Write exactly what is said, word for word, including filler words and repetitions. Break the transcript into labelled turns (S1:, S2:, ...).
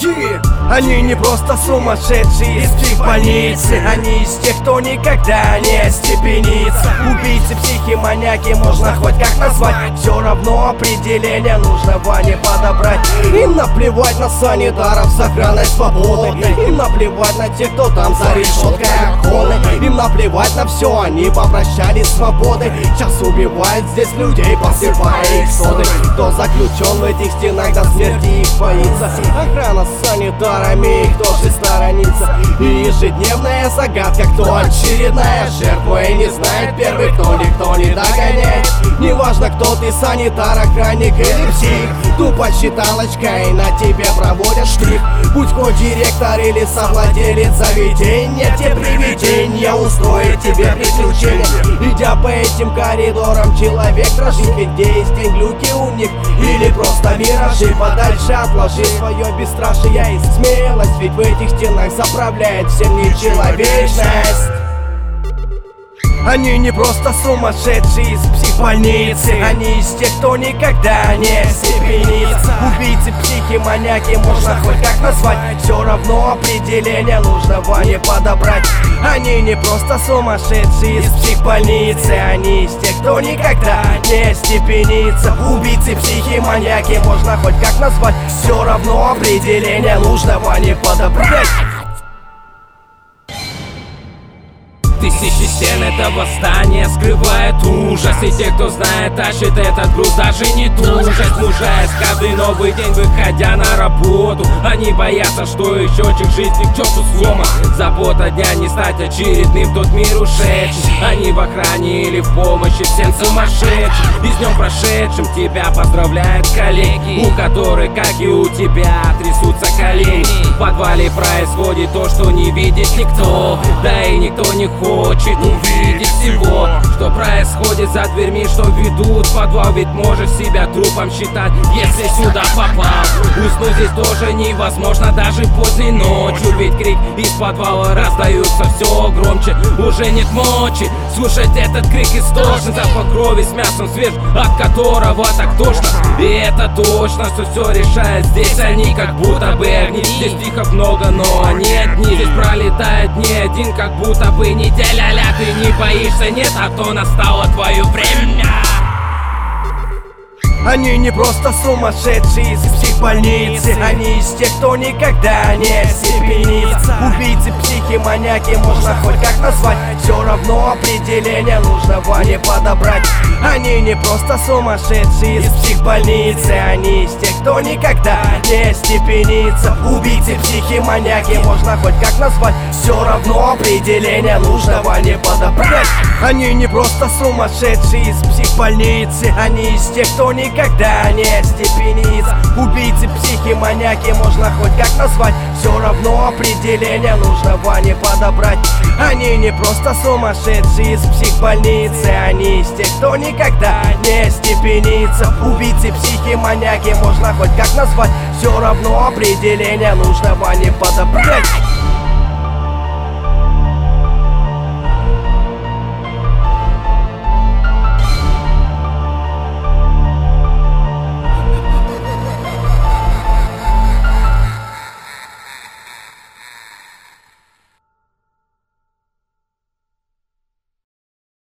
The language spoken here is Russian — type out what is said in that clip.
S1: Yeah. Они не просто сумасшедшие из психбольницы, они из тех, кто никогда не остепенится. Убийцы, психи, маньяки, можно хоть как назвать, все равно определение нужного не подобрать. Им наплевать на санитаров с охраной свободы, им наплевать на тех, кто там за решеткой охоны. Им наплевать на все, они попрощались с свободой. Сейчас убивают здесь людей, посыпая их содой. Кто заключен в этих стенах, до смерти их боится. Охрана с санитарами, их тоже сторонится. И ежедневная загадка, кто очередная жертва, и не знает первый, кто никто не догоняет. Неважно, кто ты, санитар, охранник или псих, тупо считалочка, и на тебе проводят штрих. Будь хоть директор или совладелец заведения, те привидения устроят тебе приключения. Идя по этим коридорам, человек дрожит, ведь где есть тень, глюки у них или просто миражи. Подальше отложи свое бесстрашие и смелость, ведь в этих стенах заправляет всем нечеловечность. Они не просто сумасшедшие из психбольницы, они из тех, кто никогда не остепенится. Убийцы, психи, маньяки, можно хоть как назвать, все равно определение нужного не подобрать. Они не просто сумасшедшие из психбольницы, они из тех, кто никогда не остепенится. Убийцы, психи, маньяки, можно хоть как назвать, все равно определение нужного не подобрать.
S2: Тысячи стен — это восстание, скрывает ужас. И те, кто знает, тащит этот груз, даже не тужат. Мужаясь каждый новый день, выходя на работу, они боятся, что их счетчик жизни к черту сломан. Забота дня не стать очередным в тот мир ушедший. Они в охране или в помощи всем сумасшедшим. И с днем прошедшим тебя поздравляют коллеги, у которых, как и у тебя, трясутся колени. В подвале происходит то, что не видит никто, да и никто не хочет Хочет увидеть всего, что происходит за дверьми, что ведут в подвал. Ведь можешь себя трупом считать, если сюда попал. Уснуть здесь тоже невозможно, даже поздней ночью, ведь крик из подвала раздаются все громче. Уже нет мочи слушать этот крик истошный, запах крови с мясом свеж, от которого так тошно. И это точно, что все решает здесь они, как будто бы огни. Здесь тихо много, но они одни. Здесь пролетает не один, как будто бы неделя. Ля-ля, ты не боишься, нет, а то настало твое время.
S1: Они не просто сумасшедшие из психбольницы, они из тех, кто никогда не остепенится. Убийцы, психи, маньяки, можно хоть как назвать, все равно определение нужного не подобрать. Они не просто сумасшедшие из психбольницы, они из тех, кто никогда не остепенится. Убийцы, психи, маньяки, можно хоть как назвать, все равно определение нужного не подобрать. Они не просто сумасшедшие из психбольницы, они из тех, кто никогда Никогда не остепенится. Убийцы, психи, маньяки, можно хоть как назвать, все равно определение нужного не подобрать. Они не просто сумасшедшие из психбольницы, они из тех, кто никогда не остепенится. Убийцы, психи, маньяки, можно хоть как назвать, все равно определение нужного не подобрать.